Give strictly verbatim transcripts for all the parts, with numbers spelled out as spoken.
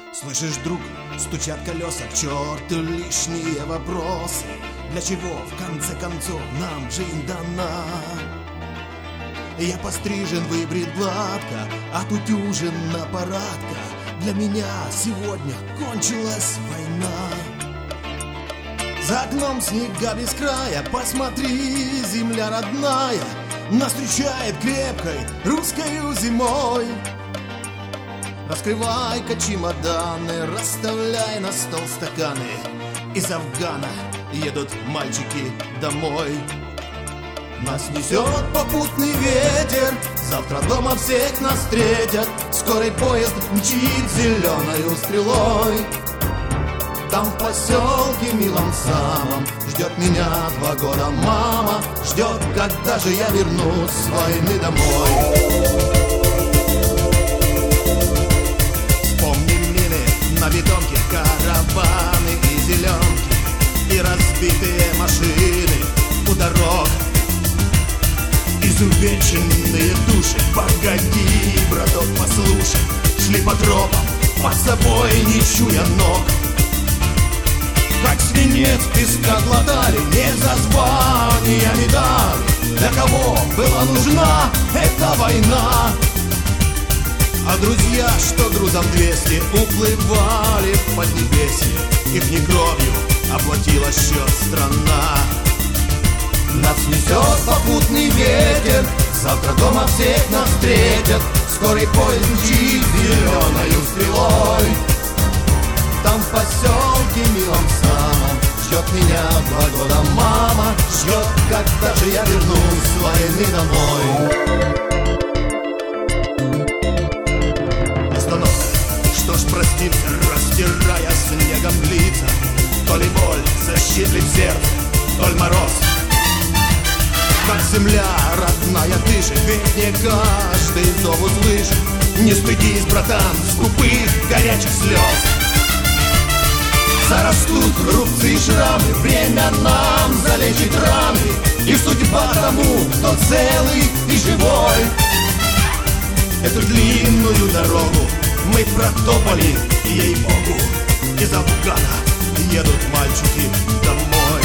Слышишь, друг, стучат колеса, к черту лишние вопросы. Для чего, в конце концов, нам жизнь дана? Я пострижен, выбрит гладко, отутюжен на парадка. Для меня сегодня кончилась война. За окном снега без края, посмотри, земля родная нас встречает крепкой русскою зимой. Раскрывай-ка чемоданы, расставляй на стол стаканы. Из Афгана едут мальчики домой. Нас несет попутный ветер, завтра дома всех нас встретят. Скорый поезд мчит зеленою стрелой. Там в поселке милом самом ждет меня два года мама. Ждет, когда же я вернусь с войны домой. На бетонке караваны и зеленки, и разбитые машины у дорог, изувеченные души. Погоди, браток, послушай, шли по тропам, под собой не чуя ног. Как свинец песка глотали, не за звания медали. Для кого была нужна эта война? А друзья, что грузом двести, уплывали в поднебесье. Их не кровью оплатила счет страна. Нас несет попутный ветер, завтра дома всех нас встретят. Скорый поезд мчит зеленою стрелой. Там в поселке милом самом ждет меня два года мама. Ждет, когда же я вернусь с войны домой. Что ж проститься, растирая снегом лица. То ли боль защиплет сердце, то ли мороз. Как земля родная дышит, ведь не каждый зов услышит. Не стыдись, братан, скупых горячих слез. Зарастут рубцы и шрамы, время нам залечит раны. И судьба тому, кто целый и живой. Эту длинную дорогу мы протопали, ей-богу. Из Афгана едут мальчики домой.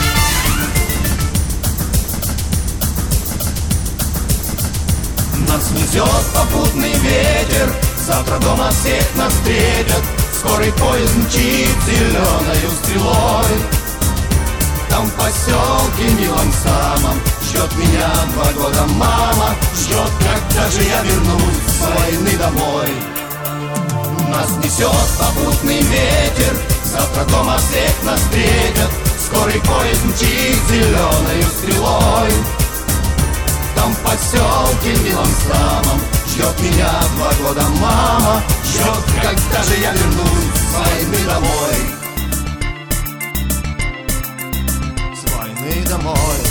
Нас несет попутный ветер, завтра дома всех нас встретят. Скорый поезд мчит зеленою стрелой. Там в поселке милом самом ждет меня два года мама. Ждет, когда же я вернусь с войны домой. Нас несет попутный ветер, завтра дома всех нас встретят. Скорый поезд мчит зеленою стрелой. Там в поселке милом самом ждет меня два года мама. Ждет, когда же я вернусь с войны домой. С войны домой.